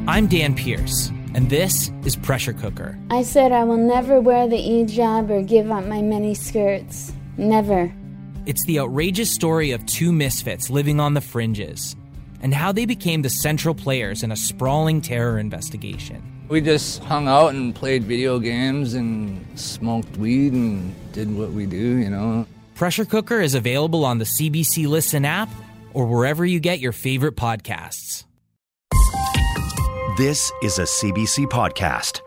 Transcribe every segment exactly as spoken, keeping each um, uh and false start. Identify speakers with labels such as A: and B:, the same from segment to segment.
A: I'm Dan Pierce, and this is Pressure Cooker.
B: I said I will never wear the hijab or give up my mini skirts. Never.
A: It's the outrageous story of two misfits living on the fringes, and how they became the central players in a sprawling terror investigation.
C: We just hung out and played video games and smoked weed and did what we do, you know.
A: Pressure Cooker is available on the C B C Listen app or wherever you get your favorite podcasts.
D: This is a C B C podcast.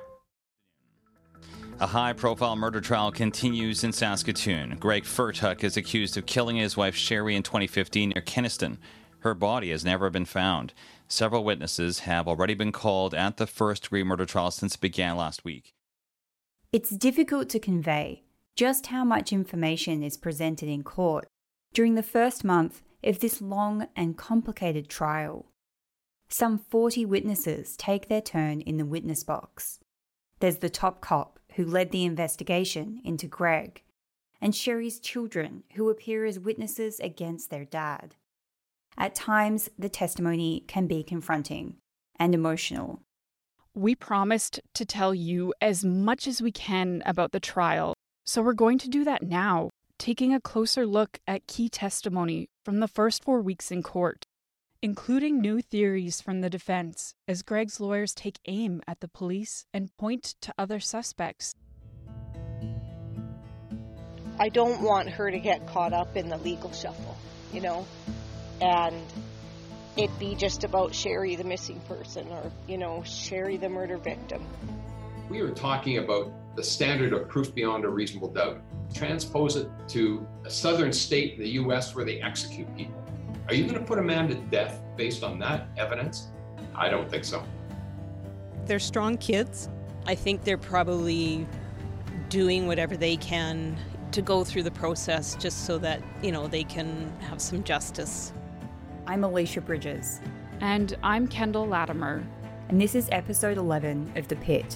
E: A high-profile murder trial continues in Saskatoon. Greg Furtuck is accused of killing his wife Sherry in twenty fifteen near Kenaston. Her body has never been found. Several witnesses have already been called at the first-degree murder trial since it began last week.
F: It's difficult to convey just how much information is presented in court during the first month of this long and complicated trial. Some forty witnesses take their turn in the witness box. There's the top cop who led the investigation into Greg, and Sherry's children who appear as witnesses against their dad. At times, the testimony can be confronting and emotional.
G: We promised to tell you as much as we can about the trial, so we're going to do that now, taking a closer look at key testimony from the first four weeks in court, including new theories from the defense as Greg's lawyers take aim at the police and point to other suspects.
H: I don't want her to get caught up in the legal shuffle, you know, and it be just about Sherry the missing person or, you know, Sherry the murder victim.
I: We are talking about the standard of proof beyond a reasonable doubt. Transpose it to a southern state in the U S where they execute people. Are you going to put a man to death based on that evidence? I don't think so.
J: They're strong kids. I think they're probably doing whatever they can to go through the process just so that, you know, they can have some justice.
F: I'm Alicia Bridges.
G: And I'm Kendall Latimer.
F: And this is episode eleven of The Pit.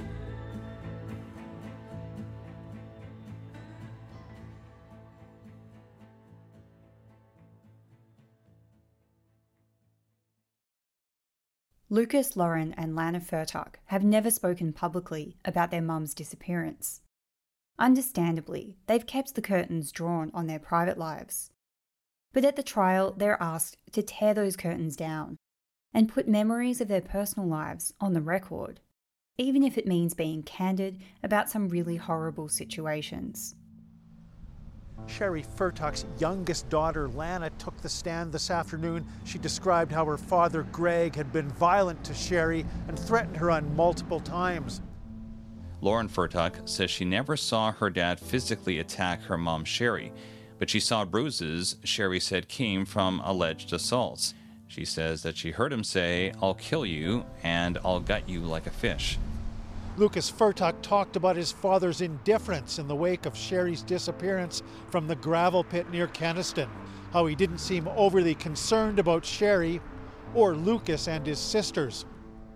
F: Lucas, Lauren and Lana Furtuck have never spoken publicly about their mum's disappearance. Understandably, they've kept the curtains drawn on their private lives. But at the trial, they're asked to tear those curtains down and put memories of their personal lives on the record, even if it means being candid about some really horrible situations.
K: Sherry Furtuck's youngest daughter, Lana, took the stand this afternoon. She described how her father, Greg, had been violent to Sherry and threatened her on multiple times.
E: Lauren Furtuck says she never saw her dad physically attack her mom, Sherry, but she saw bruises Sherry said came from alleged assaults. She says that she heard him say, "I'll kill you and I'll gut you like a fish."
K: Lucas Furtuck talked about his father's indifference in the wake of Sherry's disappearance from the gravel pit near Kenaston, how he didn't seem overly concerned about Sherry or Lucas and his sisters.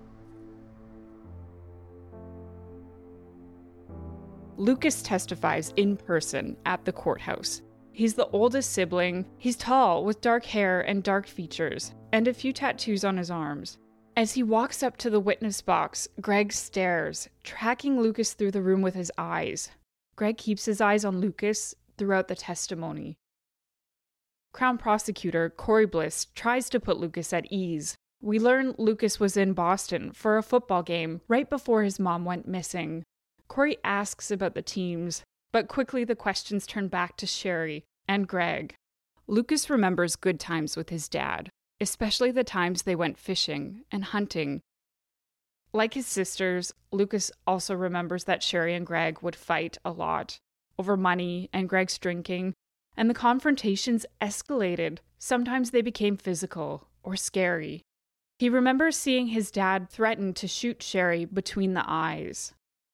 G: Lucas testifies in person at the courthouse. He's the oldest sibling. He's tall with dark hair and dark features and a few tattoos on his arms. As he walks up to the witness box, Greg stares, tracking Lucas through the room with his eyes. Greg keeps his eyes on Lucas throughout the testimony. Crown Prosecutor Corey Bliss tries to put Lucas at ease. We learn Lucas was in Boston for a football game right before his mom went missing. Corey asks about the teams, but quickly the questions turn back to Sherry and Greg. Lucas remembers good times with his dad, especially the times they went fishing and hunting. Like his sisters, Lucas also remembers that Sherry and Greg would fight a lot over money and Greg's drinking, and the confrontations escalated. Sometimes they became physical or scary. He remembers seeing his dad threaten to shoot Sherry between the eyes.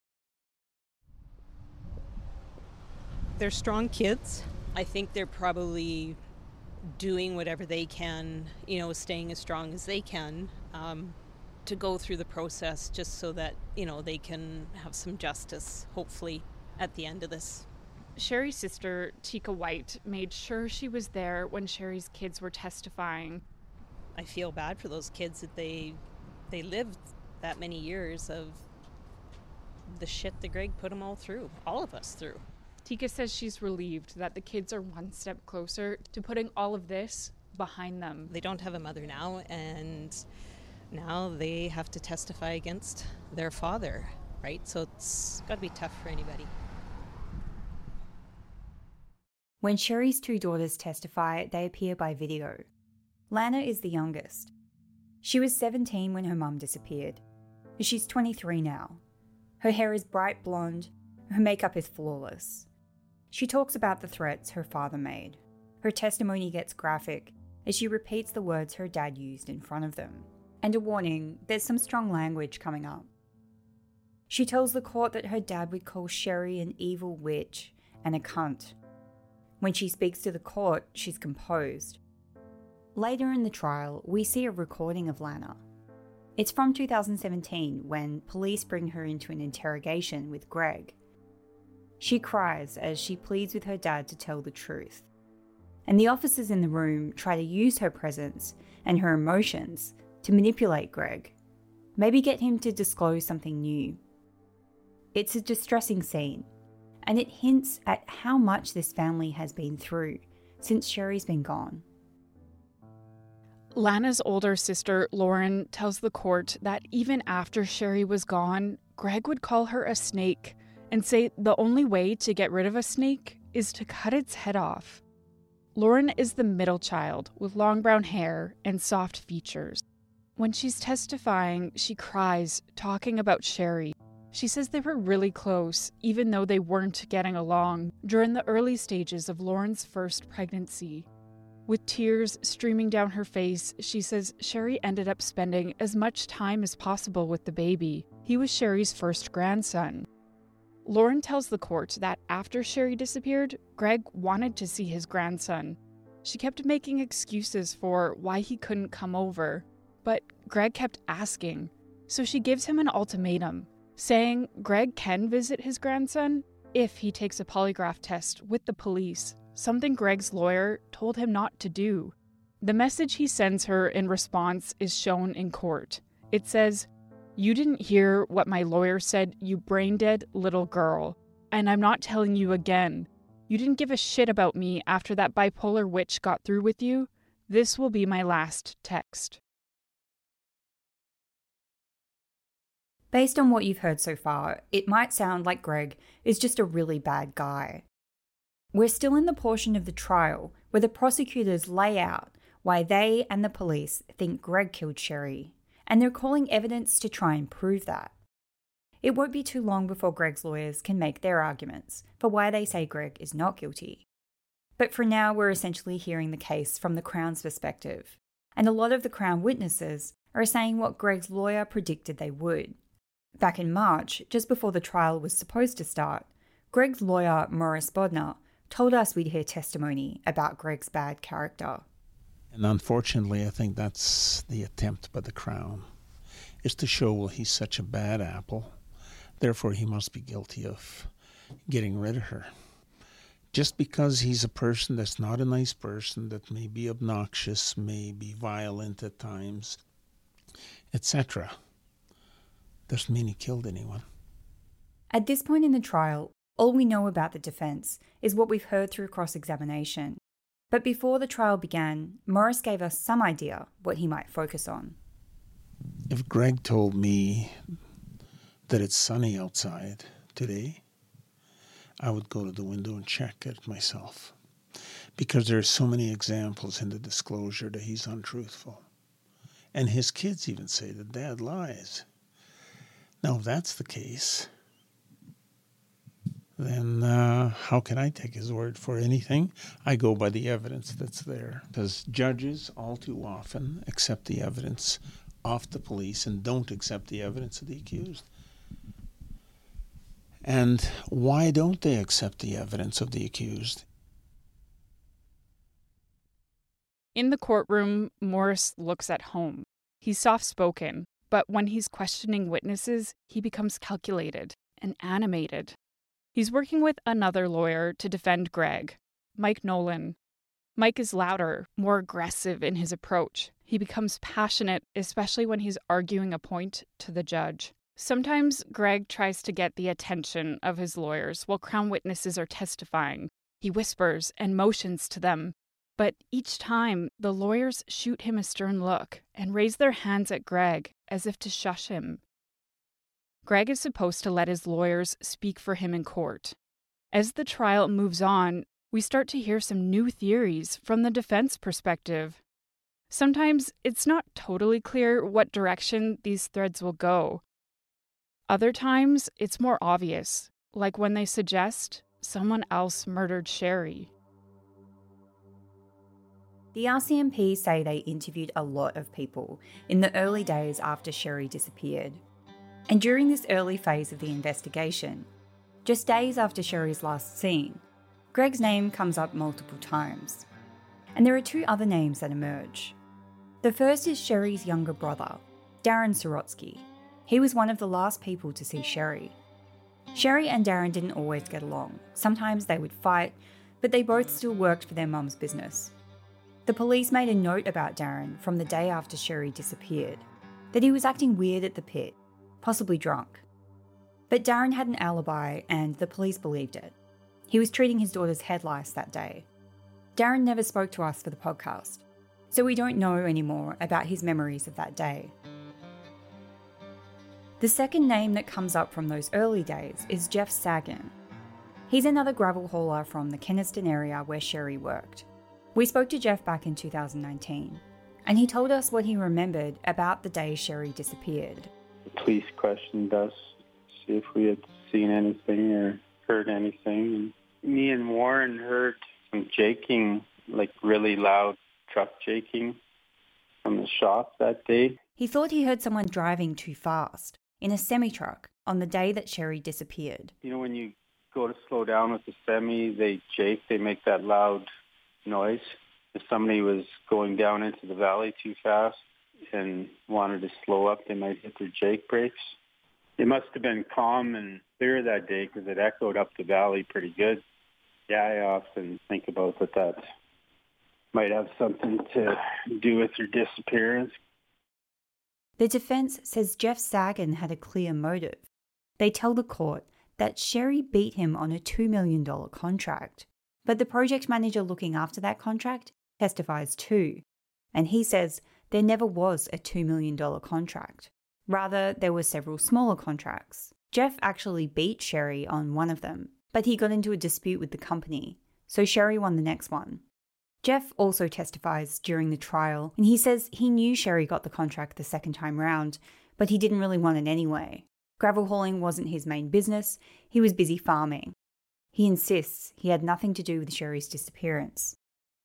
J: They're strong kids. I think they're probably doing whatever they can, you know, staying as strong as they can um, to go through the process just so that, you know, they can have some justice, hopefully, at the end of this.
G: Sherry's sister, Tika White, made sure she was there when Sherry's kids were testifying.
J: I feel bad for those kids that they they lived that many years of the shit that Greg put them all through, all of us through.
G: Tika says she's relieved that the kids are one step closer to putting all of this behind them.
J: They don't have a mother now, and now they have to testify against their father, right? So it's got to be tough for anybody.
F: When Sherry's two daughters testify, they appear by video. Lana is the youngest. She was seventeen when her mum disappeared. She's twenty-three now. Her hair is bright blonde. Her makeup is flawless. She talks about the threats her father made. Her testimony gets graphic as she repeats the words her dad used in front of them. And a warning, there's some strong language coming up. She tells the court that her dad would call Sherry an evil witch and a cunt. When she speaks to the court, she's composed. Later in the trial, we see a recording of Lana. It's from two thousand seventeen when police bring her into an interrogation with Greg. She cries as she pleads with her dad to tell the truth. And the officers in the room try to use her presence and her emotions to manipulate Greg, maybe get him to disclose something new. It's a distressing scene, and it hints at how much this family has been through since Sherry's been gone.
G: Lana's older sister, Lauren, tells the court that even after Sherry was gone, Greg would call her a snake and say the only way to get rid of a snake is to cut its head off. Lauren is the middle child with long brown hair and soft features. When she's testifying, she cries, talking about Sherry. She says they were really close, even though they weren't getting along during the early stages of Lauren's first pregnancy. With tears streaming down her face, she says Sherry ended up spending as much time as possible with the baby. He was Sherry's first grandson. Lauren tells the court that after Sherry disappeared, Greg wanted to see his grandson. She kept making excuses for why he couldn't come over, but Greg kept asking. So she gives him an ultimatum, saying Greg can visit his grandson if he takes a polygraph test with the police, something Greg's lawyer told him not to do. The message he sends her in response is shown in court. It says, "You didn't hear what my lawyer said, you brain-dead little girl. And I'm not telling you again. You didn't give a shit about me after that bipolar witch got through with you. This will be my last text."
F: Based on what you've heard so far, it might sound like Greg is just a really bad guy. We're still in the portion of the trial where the prosecutors lay out why they and the police think Greg killed Sherry, and they're calling evidence to try and prove that. It won't be too long before Greg's lawyers can make their arguments for why they say Greg is not guilty. But for now, we're essentially hearing the case from the Crown's perspective, and a lot of the Crown witnesses are saying what Greg's lawyer predicted they would. Back in March, just before the trial was supposed to start, Greg's lawyer, Maurice Bodnar, told us we'd hear testimony about Greg's bad character.
L: And unfortunately, I think that's the attempt by the Crown, is to show, well, he's such a bad apple, therefore he must be guilty of getting rid of her. Just because he's a person that's not a nice person, that may be obnoxious, may be violent at times, et cetera, doesn't mean he killed anyone.
F: At this point in the trial, all we know about the defence is what we've heard through cross-examination. But before the trial began, Maurice gave us some idea what he might focus on.
L: If Greg told me that it's sunny outside today, I would go to the window and check it myself. Because there are so many examples in the disclosure that he's untruthful. And his kids even say that Dad lies. Now, if that's the case, then uh, how can I take his word for anything? I go by the evidence that's there. Because judges all too often accept the evidence of the police and don't accept the evidence of the accused. And why don't they accept the evidence of the accused?
G: In the courtroom, Maurice looks at home. He's soft-spoken, but when he's questioning witnesses, he becomes calculated and animated. He's working with another lawyer to defend Greg, Mike Nolan. Mike is louder, more aggressive in his approach. He becomes passionate, especially when he's arguing a point to the judge. Sometimes Greg tries to get the attention of his lawyers while Crown witnesses are testifying. He whispers and motions to them, but each time the lawyers shoot him a stern look and raise their hands at Greg as if to shush him. Greg is supposed to let his lawyers speak for him in court. As the trial moves on, we start to hear some new theories from the defense perspective. Sometimes it's not totally clear what direction these threads will go. Other times, it's more obvious, like when they suggest someone else murdered Sherry.
F: The R C M P say they interviewed a lot of people in the early days after Sherry disappeared. And during this early phase of the investigation, just days after Sherry's last seen, Greg's name comes up multiple times. And there are two other names that emerge. The first is Sherry's younger brother, Darren Sorotsky. He was one of the last people to see Sherry. Sherry and Darren didn't always get along. Sometimes they would fight, but they both still worked for their mum's business. The police made a note about Darren from the day after Sherry disappeared, that he was acting weird at the pit, possibly drunk. But Darren had an alibi and the police believed it. He was treating his daughter's head lice that day. Darren never spoke to us for the podcast, so we don't know anymore about his memories of that day. The second name that comes up from those early days is Jeff Sagan. He's another gravel hauler from the Kenaston area where Sherry worked. We spoke to Jeff back in two thousand nineteen, and he told us what he remembered about the day Sherry disappeared.
M: The police questioned us, see if we had seen anything or heard anything. And me and Warren heard some jaking, like really loud truck jaking from the shop that day.
F: He thought he heard someone driving too fast in a semi-truck on the day that Sherry disappeared.
M: You know, when you go to slow down with the semi, they jake, they make that loud noise. If somebody was going down into the valley too fast and wanted to slow up, they might hit their jake brakes. It must have been calm and clear that day because it echoed up the valley pretty good. Yeah, I often think about that that might have something to do with her disappearance.
F: The defense says Jeff Sagan had a clear motive. They tell the court that Sherry beat him on a two million dollars contract, but the project manager looking after that contract testifies too, and he says there never was a two million dollars contract. Rather, there were several smaller contracts. Jeff actually beat Sherry on one of them, but he got into a dispute with the company, so Sherry won the next one. Jeff also testifies during the trial, and he says he knew Sherry got the contract the second time round, but he didn't really want it anyway. Gravel hauling wasn't his main business, he was busy farming. He insists he had nothing to do with Sherry's disappearance.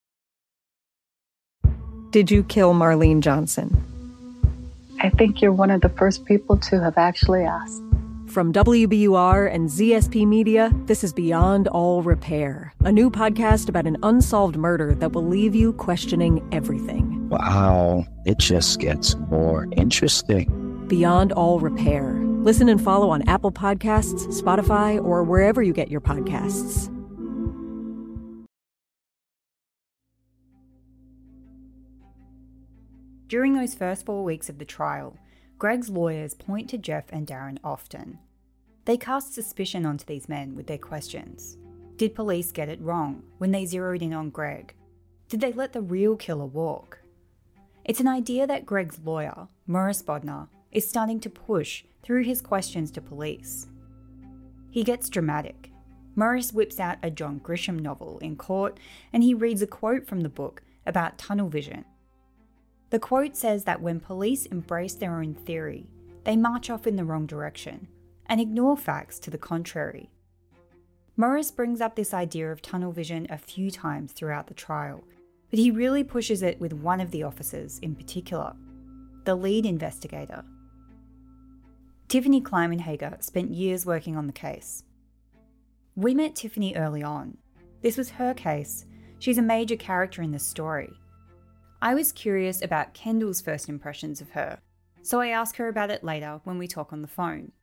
N: Did you kill Marlene Johnson?
O: I think you're one of the first people to have actually asked.
N: From W B U R and Z S P Media, this is Beyond All Repair, a new podcast about an unsolved murder that will leave you questioning everything.
P: Wow, it just gets more interesting.
N: Beyond All Repair. Listen and follow on Apple Podcasts, Spotify, or wherever you get your podcasts.
F: During those first four weeks of the trial, Greg's lawyers point to Jeff and Darren often. They cast suspicion onto these men with their questions. Did police get it wrong when they zeroed in on Greg? Did they let the real killer walk? It's an idea that Greg's lawyer, Maurice Bodnar, is starting to push through his questions to police. He gets dramatic. Maurice whips out a John Grisham novel in court and he reads a quote from the book about tunnel vision. The quote says that when police embrace their own theory, they march off in the wrong direction and ignore facts to the contrary. Maurice brings up this idea of tunnel vision a few times throughout the trial, but he really pushes it with one of the officers in particular, the lead investigator. Tiffany Kleimenhager spent years working on the case. We met Tiffany early on. This was her case. She's a major character in the story. I was curious about Kendall's first impressions of her, so I asked her about it later when we talk on the phone.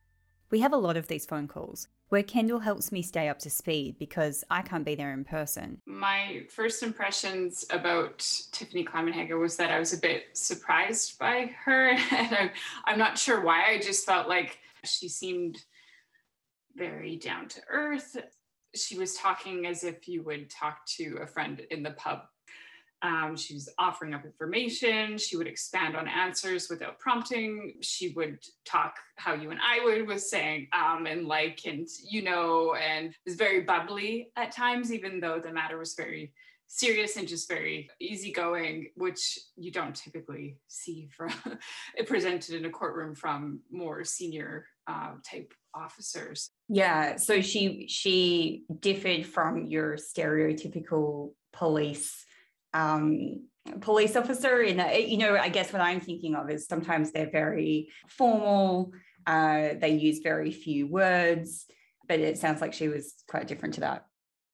F: We have a lot of these phone calls where Kendall helps me stay up to speed because I can't be there in person.
G: My first impressions about Tiffany Kleimenhager was that I was a bit surprised by her. And I'm, I'm not sure why. I just felt like she seemed very down to earth. She was talking as if you would talk to a friend in the pub. Um, she was offering up information. She would expand on answers without prompting. She would talk how you and I would, was saying, um, and like, and you know, and was very bubbly at times, even though the matter was very serious and just very easygoing, which you don't typically see from it presented in a courtroom from more senior uh, type officers.
F: Yeah, so she she differed from your stereotypical police um police officer in that, you know, I guess what I'm thinking of is sometimes they're very formal, uh they use very few words, but it sounds like she was quite different to that.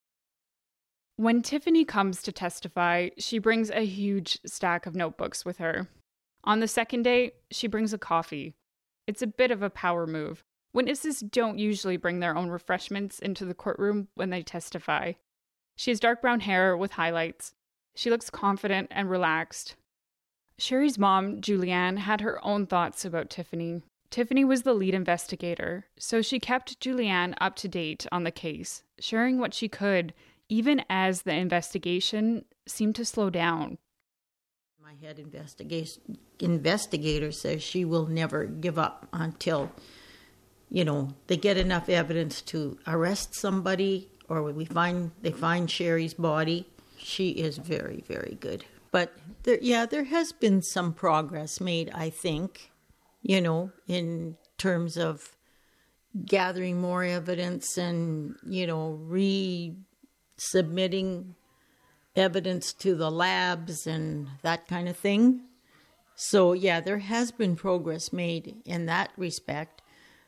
G: When Tiffany comes to testify, she brings a huge stack of notebooks with her. On the second day, she brings a coffee. It's a bit of a power move. Witnesses don't usually bring their own refreshments into the courtroom when they testify. She has dark brown hair with highlights. She looks confident and relaxed. Sherry's mom, Julianne, had her own thoughts about Tiffany. Tiffany was the lead investigator, so she kept Julianne up to date on the case, sharing what she could, even as the investigation seemed to slow down.
Q: My head investigation investigator says she will never give up until, you know, they get enough evidence to arrest somebody, or when we find they find Sherry's body. She is very, very good. But there, yeah, there has been some progress made, I think, you know, in terms of gathering more evidence and, you know, resubmitting evidence to the labs and that kind of thing. So, yeah, there has been progress made in that respect.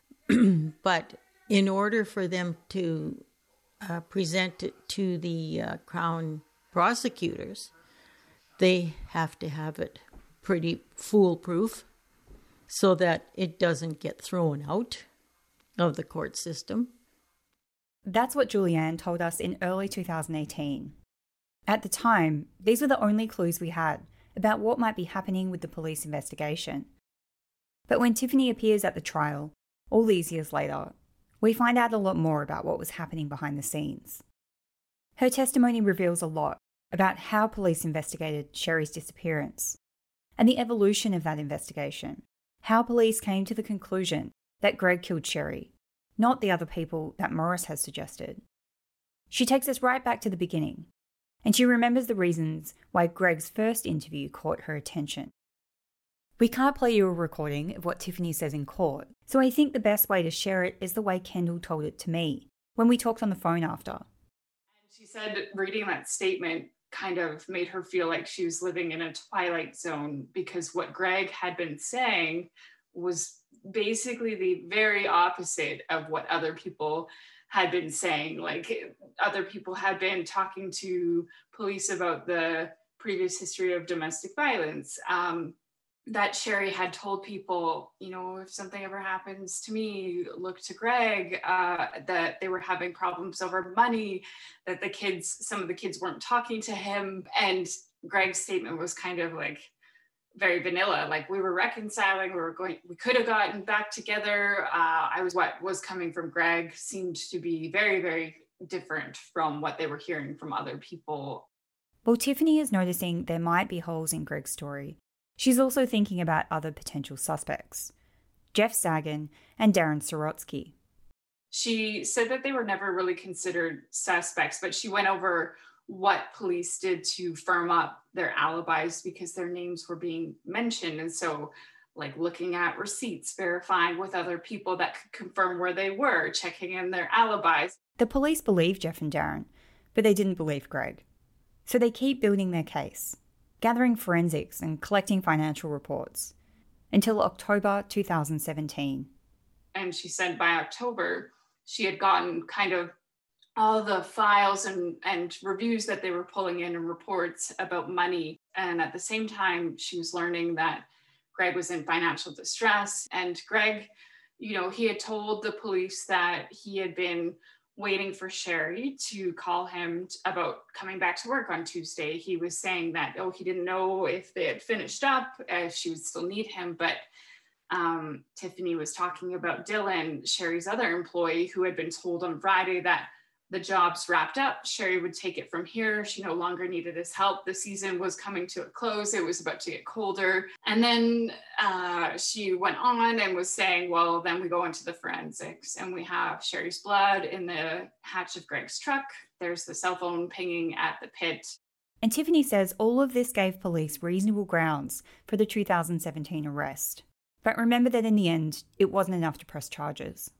Q: But in order for them to uh, present it to the uh, Crown prosecutors, they have to have it pretty foolproof so that it doesn't get thrown out of the court system.
F: That's what Julianne told us in early two thousand eighteen. At the time, these were the only clues we had about what might be happening with the police investigation. But when Tiffany appears at the trial, all these years later, we find out a lot more about what was happening behind the scenes. Her testimony reveals a lot about how police investigated Sherry's disappearance and the evolution of that investigation, how police came to the conclusion that Greg killed Sherry, not the other people that Morris has suggested. She takes us right back to the beginning, and she remembers the reasons why Greg's first interview caught her attention. We can't play you a recording of what Tiffany says in court, so I think the best way to share it is the way Kendall told it to me when we talked on the phone after.
G: And she said reading that statement kind of made her feel like she was living in a twilight zone, because what Greg had been saying was basically the very opposite of what other people had been saying. Like, other people had been talking to police about the previous history of domestic violence. Um, that Sherry had told people, you know, if something ever happens to me, look to Greg, uh, that they were having problems over money, that the kids, some of the kids weren't talking to him. And Greg's statement was kind of like very vanilla, like we were reconciling, we were going, we could have gotten back together. Uh, I was, what was coming from Greg seemed to be very, very different from what they were hearing from other people.
F: Well, Tiffany is noticing there might be holes in Greg's story. She's also thinking about other potential suspects, Jeff Sagan and Darren Sorotsky.
G: She said that they were never really considered suspects, but she went over what police did to firm up their alibis because their names were being mentioned. And so, like, looking at receipts, verifying with other people that could confirm where they were, checking in their alibis.
F: The police believed Jeff and Darren, but they didn't believe Greg. So they keep building their case, gathering forensics and collecting financial reports, until October two thousand seventeen.
G: And she said by October, she had gotten kind of all the files and, and reviews that they were pulling in and reports about money. And at the same time, she was learning that Greg was in financial distress. And Greg You know, he had told the police that he had been waiting for Sherry to call him about coming back to work on Tuesday. He was saying that, oh, he didn't know if they had finished up, if she would still need him. But um, Tiffany was talking about Dylan, Sherry's other employee, who had been told on Friday that the job's wrapped up. Sherry would take it from here. She no longer needed his help. The season was coming to a close. It was about to get colder. And then uh, she went on and was saying, well, then we go into the forensics and we have Sherry's blood in the hatch of Greg's truck. There's the cell phone pinging at the pit.
F: And Tiffany says all of this gave police reasonable grounds for the two thousand seventeen arrest. But remember that in the end, it wasn't enough to press charges.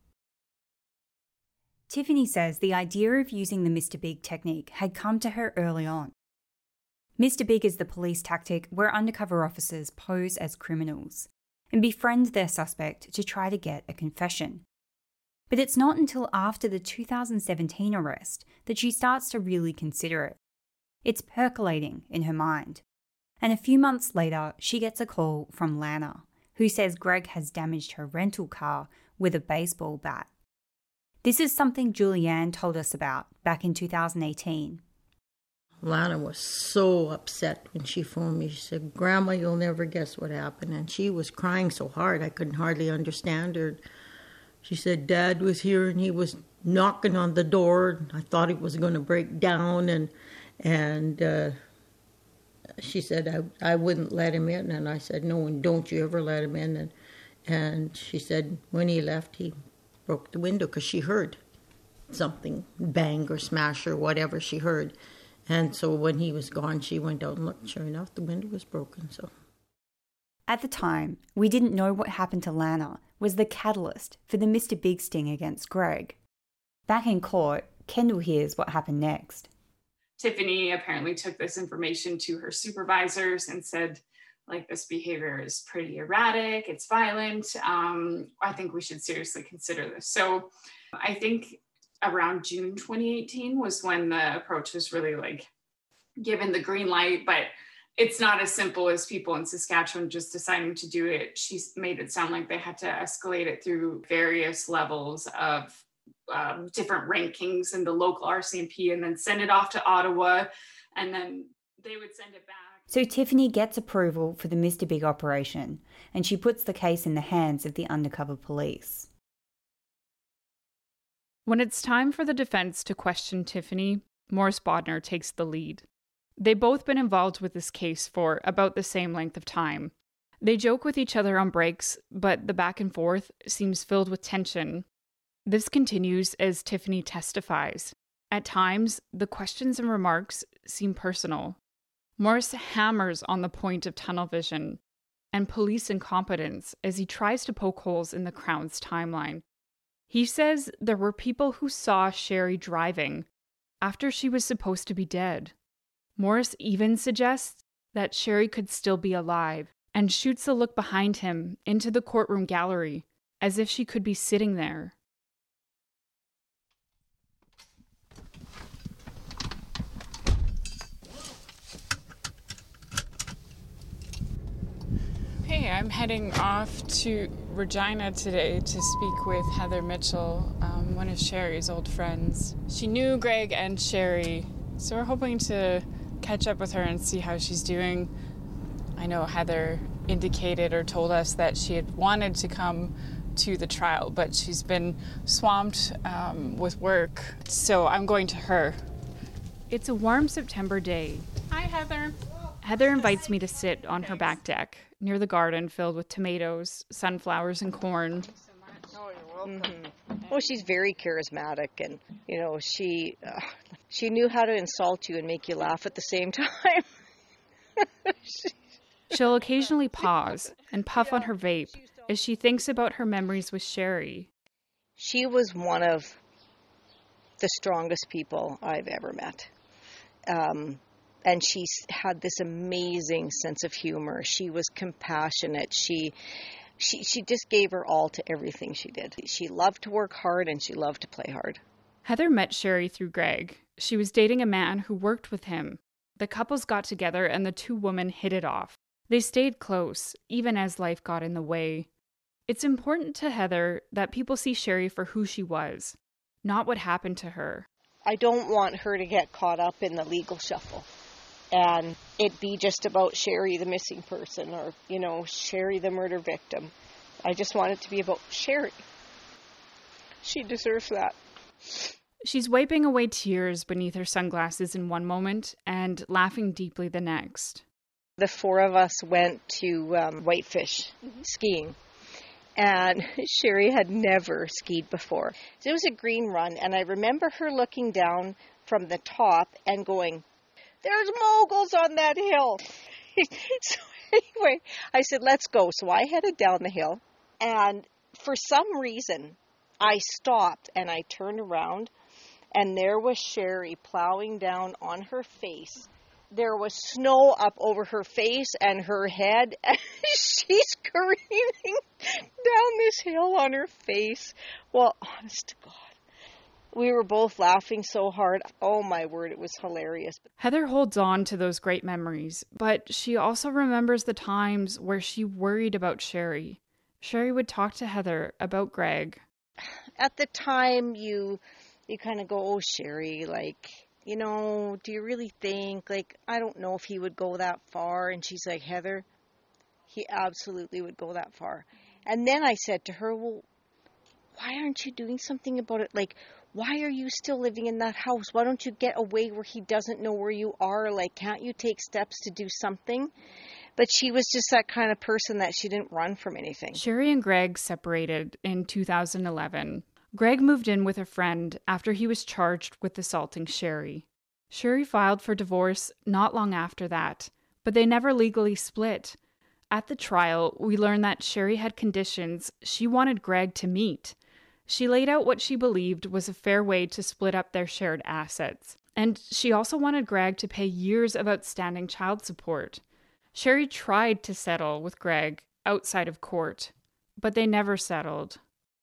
F: Tiffany says the idea of using the Mister Big technique had come to her early on. Mister Big is the police tactic where undercover officers pose as criminals and befriend their suspect to try to get a confession. But it's not until after the two thousand seventeen arrest that she starts to really consider it. It's percolating in her mind. And a few months later, she gets a call from Lana, who says Greg has damaged her rental car with a baseball bat. This is something Julianne told us about back in two thousand eighteen.
Q: Lana was so upset when she phoned me. She said, Grandma, you'll never guess what happened. And she was crying so hard I couldn't hardly understand her. She said, Dad was here and he was knocking on the door. I thought he was going to break down. And and uh, she said, I, I wouldn't let him in. And I said, no, and don't you ever let him in. And, and she said, when he left, he broke the window because she heard something bang or smash or whatever she heard. And so when he was gone, she went out and looked. Sure enough, the window was broken. So,
F: at the time, we didn't know what happened to Lana was the catalyst for the Mister Big sting against Greg. Back in court, Kendall hears what happened next.
G: Tiffany apparently took this information to her supervisors and said, like, this behavior is pretty erratic, it's violent. Um, I think we should seriously consider this. So I think around June twenty eighteen was when the approach was really like given the green light, but it's not as simple as people in Saskatchewan just deciding to do it. She made it sound like they had to escalate it through various levels of um, different rankings in the local R C M P and then send it off to Ottawa, and then they would send it back.
F: So Tiffany gets approval for the Mister Big operation, and she puts the case in the hands of the undercover police.
G: When it's time for the defense to question Tiffany, Morris Bodner takes the lead. They've both been involved with this case for about the same length of time. They joke with each other on breaks, but the back and forth seems filled with tension. This continues as Tiffany testifies. At times, the questions and remarks seem personal. Morris hammers on the point of tunnel vision and police incompetence as he tries to poke holes in the Crown's timeline. He says there were people who saw Sherry driving after she was supposed to be dead. Morris even suggests that Sherry could still be alive and shoots a look behind him into the courtroom gallery as if she could be sitting there.
R: Hey, I'm heading off to Regina today to speak with Heather Mitchell, um, one of Sherry's old friends. She knew Greg and Sherry, so we're hoping to catch up with her and see how she's doing. I know Heather indicated or told us that she had wanted to come to the trial, but she's been swamped um, with work, so I'm going to her.
G: It's a warm September day.
R: Hi, Heather.
G: Heather invites me to sit on her back deck near the garden filled with tomatoes, sunflowers, and corn.
H: Mm-hmm. Well, she's very charismatic, and you know, she uh, she knew how to insult you and make you laugh at the same time. she...
G: She'll occasionally pause and puff on her vape as she thinks about her memories with Sherry.
H: She was one of the strongest people I've ever met. Um, And she had this amazing sense of humor. She was compassionate. She, she, she just gave her all to everything she did. She loved to work hard and she loved to play hard.
G: Heather met Sherry through Greg. She was dating a man who worked with him. The couples got together and the two women hit it off. They stayed close, even as life got in the way. It's important to Heather that people see Sherry for who she was, not what happened to her.
H: I don't want her to get caught up in the legal shuffle and it be just about Sherry, the missing person, or, you know, Sherry, the murder victim. I just want it to be about Sherry. She deserves that.
G: She's wiping away tears beneath her sunglasses in one moment and laughing deeply the next.
H: The four of us went to um, Whitefish mm-hmm. skiing, and Sherry had never skied before. So it was a green run, and I remember her looking down from the top and going, "There's moguls on that hill." So anyway, I said, "Let's go." So I headed down the hill, and for some reason, I stopped and I turned around, and there was Sherry plowing down on her face. There was snow up over her face and her head, and she's screaming down this hill on her face. Well, honest to God, we were both laughing so hard. Oh my word, it was hilarious.
G: Heather holds on to those great memories, but she also remembers the times where she worried about Sherry. Sherry would talk to Heather about Greg.
H: At the time, you you kind of go, "Oh, Sherry, like, you know, do you really think, like, I don't know if he would go that far." And she's like, "Heather, he absolutely would go that far." And then I said to her, "Well, why aren't you doing something about it? Like, why are you still living in that house? Why don't you get away where he doesn't know where you are? Like, can't you take steps to do something?" But she was just that kind of person that she didn't run from anything.
G: Sherry and Greg separated in two thousand eleven. Greg moved in with a friend after he was charged with assaulting Sherry. Sherry filed for divorce not long after that, but they never legally split. At the trial, we learned that Sherry had conditions she wanted Greg to meet. She laid out what she believed was a fair way to split up their shared assets, and she also wanted Greg to pay years of outstanding child support. Sherry tried to settle with Greg outside of court, but they never settled.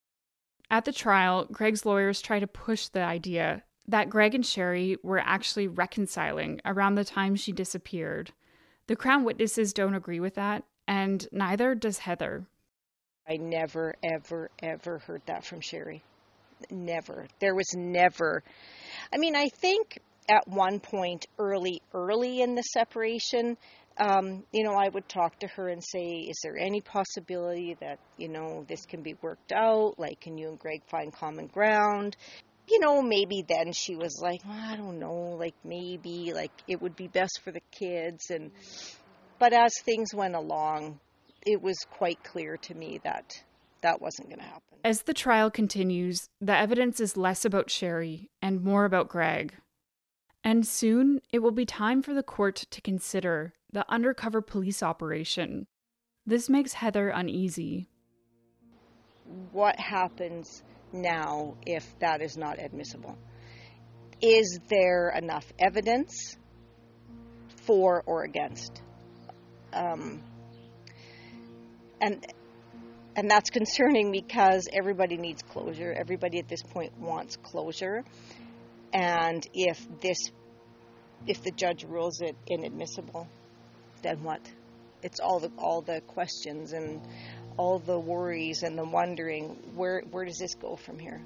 G: At the trial, Greg's lawyers tried to push the idea that Greg and Sherry were actually reconciling around the time she disappeared. The Crown witnesses don't agree with that, and neither does Heather.
H: I never, ever, ever heard that from Sherry. Never. There was never. I mean, I think at one point early, early in the separation, Um, you know, I would talk to her and say, "Is there any possibility that, you know, this can be worked out? Like, can you and Greg find common ground?" You know, maybe then she was like, well, "I don't know, like maybe, like it would be best for the kids." And, but as things went along, it was quite clear to me that that wasn't going to happen.
G: As the trial continues, the evidence is less about Sherry and more about Greg. And soon, it will be time for the court to consider the undercover police operation. This makes Heather uneasy.
H: What happens now if that is not admissible? Is there enough evidence for or against? Um, and and that's concerning because everybody needs closure. Everybody at this point wants closure. And if this, if the judge rules it inadmissible, then what? It's all the all the questions and all the worries and the wondering, where where does this go from here?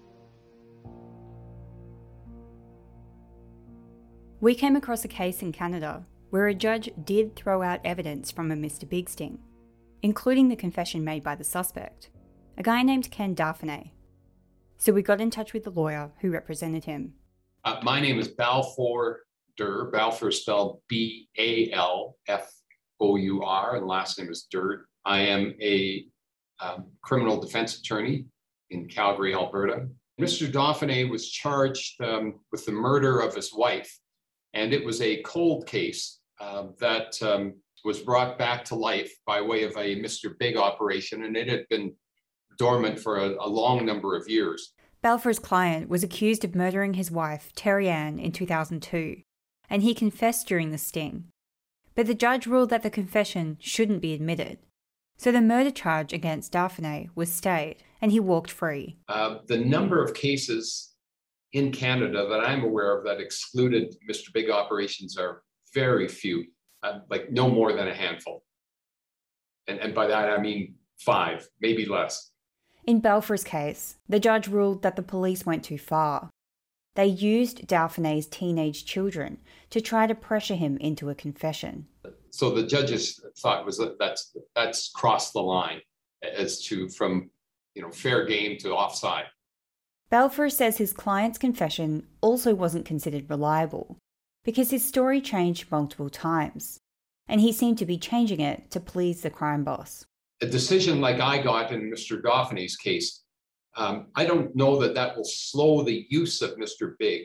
F: We came across a case in Canada where a judge did throw out evidence from a Mister Big Sting, including the confession made by the suspect, a guy named Ken Dauphiné. So we got in touch with the lawyer who represented him.
I: Uh, my name is Balfour Durr. Balfour is spelled B A L F O U R, and the last name is Durr. I am a um, criminal defense attorney in Calgary, Alberta. Mister Dauphiné was charged um, with the murder of his wife, and it was a cold case uh, that um, was brought back to life by way of a Mister Big operation, and it had been dormant for a, a long number of years.
F: Balfour's client was accused of murdering his wife, Terry Ann, in two thousand two, and he confessed during the sting. But the judge ruled that the confession shouldn't be admitted. So the murder charge against Dauphiné was stayed, and he walked free.
I: Uh, the number of cases in Canada that I'm aware of that excluded Mister Big operations are very few, uh, like no more than a handful. And, and by that, I mean five, maybe less.
F: In Balfour's case, the judge ruled that the police went too far. They used Dauphinet's teenage children to try to pressure him into a confession.
I: So the judges thought was that that's that's crossed the line as to from, you know, fair game to offside.
F: Balfour says his client's confession also wasn't considered reliable because his story changed multiple times, and he seemed to be changing it to please the crime boss.
I: A decision like I got in Mister Dauphinet's case, um, I don't know that that will slow the use of Mister Big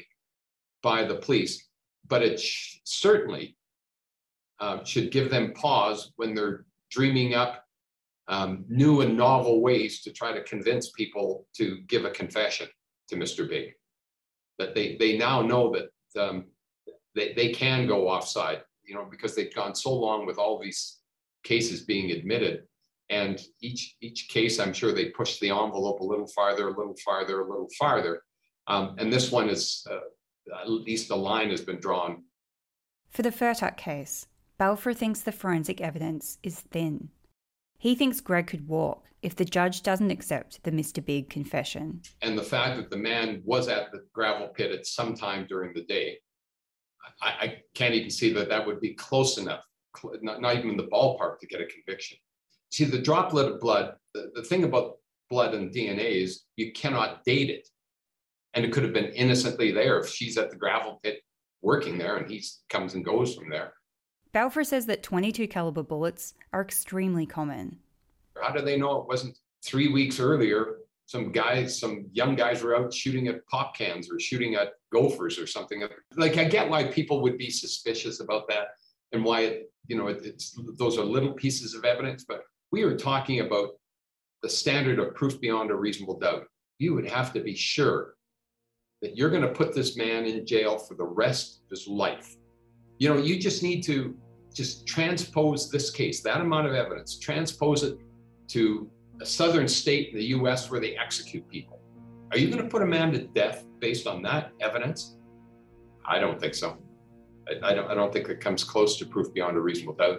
I: by the police, but it sh- certainly uh, should give them pause when they're dreaming up um, new and novel ways to try to convince people to give a confession to Mister Big. That they they now know that um, they, they can go offside, you know, because they've gone so long with all these cases being admitted. And each each case, I'm sure they push the envelope a little farther, a little farther, a little farther. Um, and this one is, uh, at least the line has been drawn.
F: For the Furtuck case, Balfour thinks the forensic evidence is thin. He thinks Greg could walk if the judge doesn't accept the Mister Big confession.
I: And the fact that the man was at the gravel pit at some time during the day, I, I can't even see that that would be close enough, not, not even in the ballpark to get a conviction. See, the droplet of blood, the, the thing about blood and D N A is you cannot date it. And it could have been innocently there if she's at the gravel pit working there and he comes and goes from there.
F: Balfour says that twenty-two caliber bullets are extremely common.
I: How do they know it wasn't three weeks earlier, some guys, some young guys were out shooting at pop cans or shooting at gophers or something? Like, I get why people would be suspicious about that and why, it, you know, it, it's those are little pieces of evidence, but we are talking about the standard of proof beyond a reasonable doubt. You would have to be sure that you're going to put this man in jail for the rest of his life. You know, you just need to just transpose this case, that amount of evidence, transpose it to a southern state in the U S where they execute people. Are you going to put a man to death based on that evidence? I don't think so. I, I don't, I don't think it comes close to proof beyond a reasonable doubt.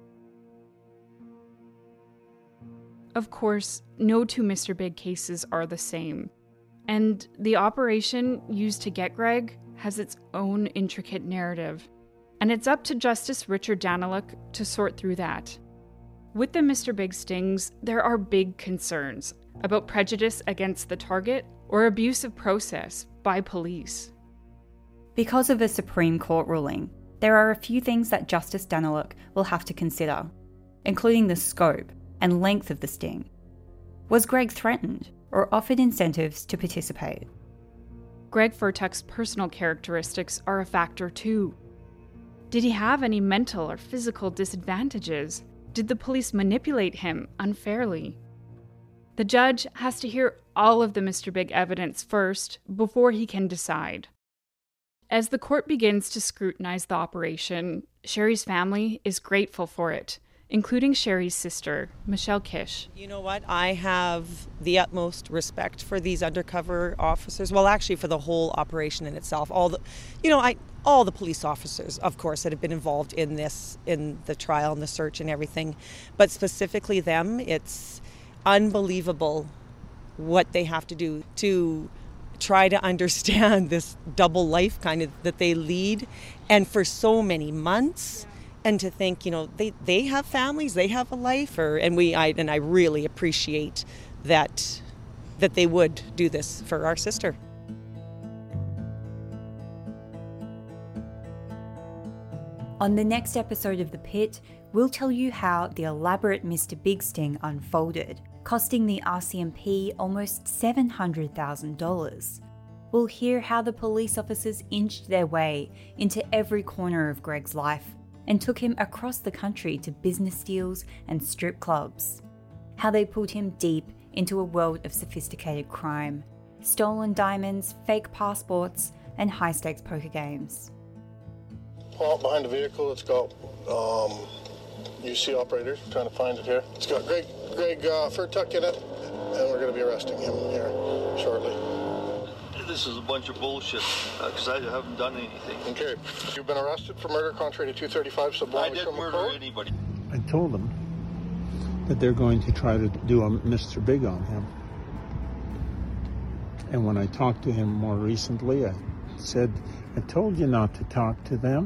G: Of course, no two Mister Big cases are the same. And the operation used to get Greg has its own intricate narrative. And it's up to Justice Richard Daniluk to sort through that. With the Mister Big stings, there are big concerns about prejudice against the target or abuse of process by police.
F: Because of the Supreme Court ruling, there are a few things that Justice Daniluk will have to consider, including the scope and length of the sting. Was Greg threatened or offered incentives to participate?
G: Greg Furtuck's personal characteristics are a factor too. Did he have any mental or physical disadvantages? Did the police manipulate him unfairly? The judge has to hear all of the Mister Big evidence first before he can decide. As the court begins to scrutinize the operation, Sherry's family is grateful for it, including Sherry's sister, Michelle Kish.
S: You know what? I have the utmost respect for these undercover officers. Well, actually, for the whole operation in itself. All the, you know, I all the police officers, of course, that have been involved in this, in the trial and the search and everything, but specifically them. It's unbelievable what they have to do to try to understand this double life kind of that they lead, and for so many months. And to think, you know, they, they have families, they have a life, or and we I and I really appreciate that that they would do this for our sister.
F: On the next episode of The Pit, we'll tell you how the elaborate Mister Big sting unfolded, costing the R C M P almost seven hundred thousand dollars. We'll hear how the police officers inched their way into every corner of Greg's life and took him across the country to business deals and strip clubs. How they pulled him deep into a world of sophisticated crime, stolen diamonds, fake passports, and high-stakes poker games.
T: Pull out behind the vehicle. It's got um, U C operators. I'm trying to find it here. It's got Greg, Greg uh, Furtuck in it, and we're going to be arresting him here shortly.
U: This is a bunch of bullshit, because uh, I haven't done anything.
T: Okay. You've been arrested for murder contrary to two thirty-five subliminal
U: I didn't murder
T: code.
U: anybody.
L: I told them that they're going to try to do a Mister Big on him. And when I talked to him more recently, I said, I told you not to talk to them.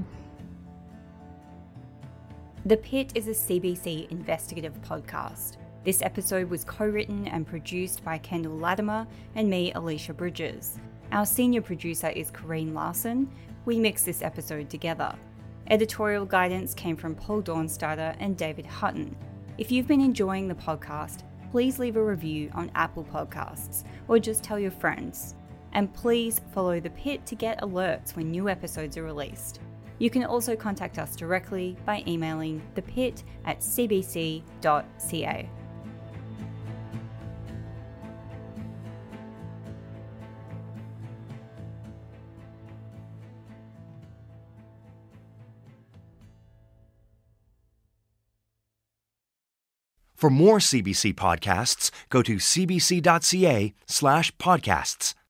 F: The Pit is a C B C investigative podcast. This episode was co-written and produced by Kendall Latimer and me, Alicia Bridges. Our senior producer is Corrine Larson. We mixed this episode together. Editorial guidance came from Paul Dornstadter and David Hutton. If you've been enjoying the podcast, please leave a review on Apple Podcasts or just tell your friends. And please follow The Pit to get alerts when new episodes are released. You can also contact us directly by emailing thepit at c b c dot c a.
D: For more C B C podcasts, go to c b c dot c a slash podcasts.